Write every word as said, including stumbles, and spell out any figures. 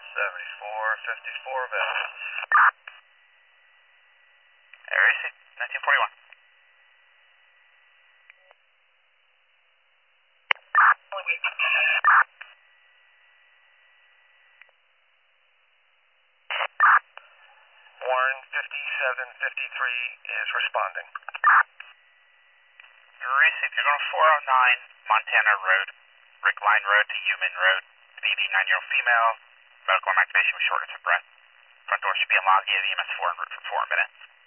seventy-four fifty-four available. Area C, nineteen forty-one. Warren fifty-seven fifty-three is responding. Area C, you're going four oh nine Montana Road, Rick Line Road to Human Road. B B, nine-year-old female, medical activation with shortness of breath. Front door should be unlocked via the E M S four en route for four minutes.